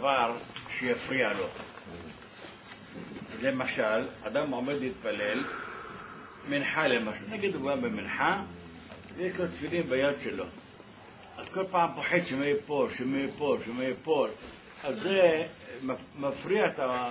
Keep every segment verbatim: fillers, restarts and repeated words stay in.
דבר שיפריע לו. למשל, אדם עומד להתפלל, מנחה למשל, נגיד הוא בא במנחה, ויש לו תפילין ביד שלו. אז כל פעם פוחד שמא ייפול, שמא ייפול, שמא ייפול. אז זה מפריע את ה...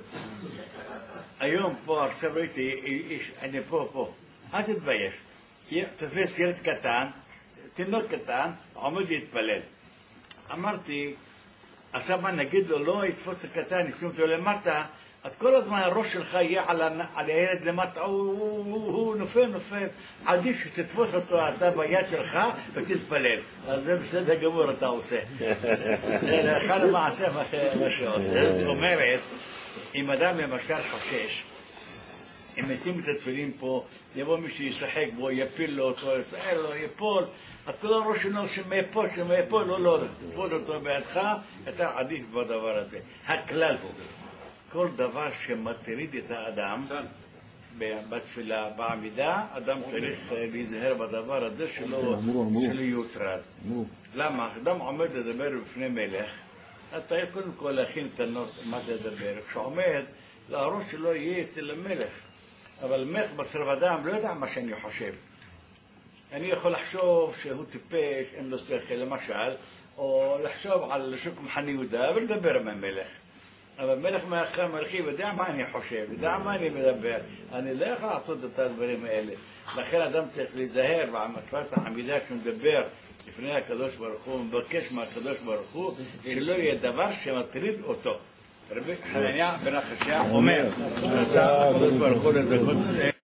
היום פה, עכשיו ראיתי, אני פה, פה. אל תתבייש. תופס ילד קטן, תינוק קטן, עומד להתפלל. אמרתי, עכשיו מה נגיד לו, לא יתפוס הקטן, ישים אותו למטה, אז כל הזמן הראש שלך יהיה על, על הילד למטה, הוא, הוא, הוא, הוא נופל, נופל. עדיף שתתפוס אותו אתה ביד שלך ותתפלל. אז זה בסדר גמור אתה עושה. זה אחד המעשה מה שעושה. זאת אומרת, אם אדם למשל חושש, אם ישים את התפילין פה, יבוא מישהו ישחק בו, יפיל לו אותו, יסער לו, יפול, אז כל הראש שלו שמייפול, שמייפול, לא, לא, תתפוס אותו בידך, אתה עדיף בדבר הזה. הכלל הוא, כל דבר שמטריד את האדם בתפילה, בעמידה, אדם צריך להיזהר בדבר הזה שלא יוטרד. למה? אדם עומד לדבר בפני מלך, אתה צריך קודם כל להכין את הנוס, מה לדבר. כשעומד, הראש שלו יהיה אצל המלך. אבל מלך בשר ודם לא יודע מה שאני חושב. אני יכול לחשוב שהוא טיפש, אין לו שכל, למשל, או לחשוב על שוק מחנה יהודה ולדבר עם המלך. אבל מלך מאחר מלכי יודע מה אני חושב, יודע מה אני מדבר. אני לא יכול לעשות את הדברים האלה. לכן אדם צריך להיזהר במצוות העמידה כשמדבר לפני הקדוש ברוך הוא, מבקש מהקדוש ברוך הוא שלא יהיה דבר שמטריד אותו. רבי חנניה בן החשיה אומר, רצה הקדוש ברוך הוא לזכות